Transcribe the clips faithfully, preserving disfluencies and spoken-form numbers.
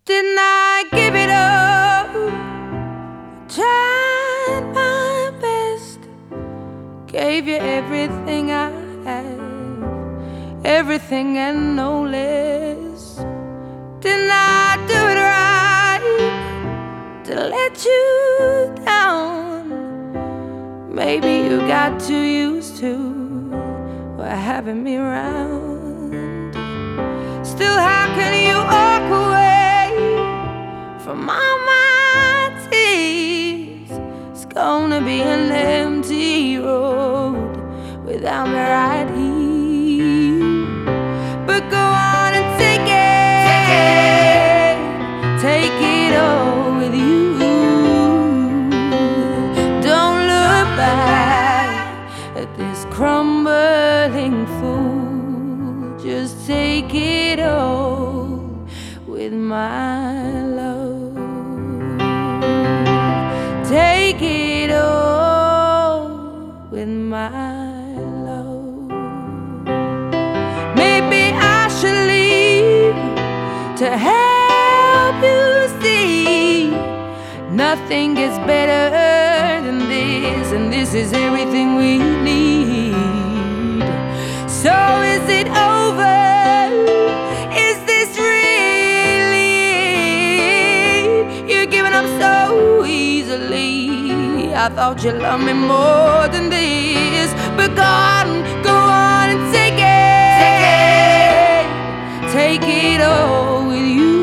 Didn't I give it up? Tried my best, gave you everything I have, everything and no less. Didn't I do it right to let you down? Maybe you got too used to having me around. Still, how can you walk away from all my tears? It's gonna be an empty road without me right here. But go on and take it, take it all with you. Don't look back at this crumbling fool. Just take it all with my love. Take it all with my love. Maybe I should leave to help you see nothing gets better than this, and this is everything we need. So is it over? Is this really it? You're giving up so easily. I thought you loved me more than this. But go on, go on and take it, take it all with you.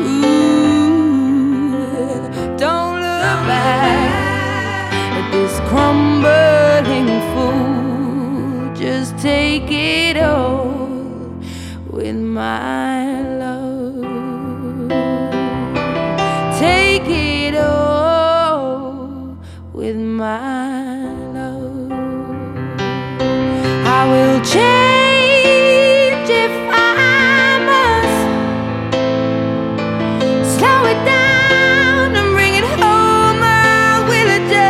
Don't look back at this crumbling fool. Just take it all with my love. Take it all with my love. I will change if I must. Slow it down and bring it home. I will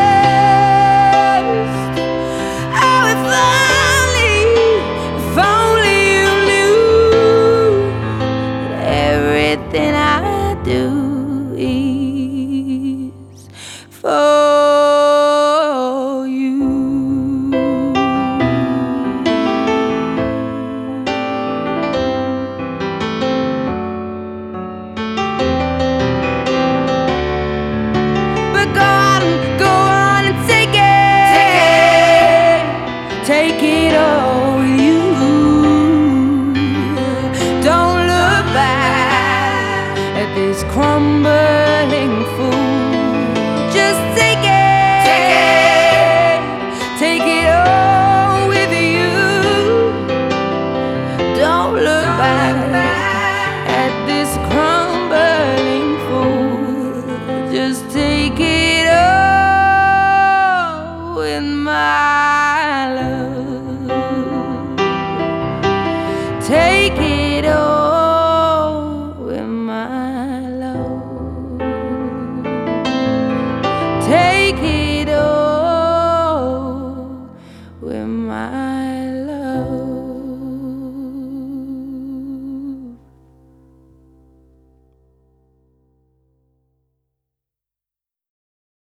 adjust. Oh, if only, if only you knew that everything I do is for you. But go on, go on and take it, take it all with you. Don't look back at this crumbling fool. Just take it, take it all with you. Don't look back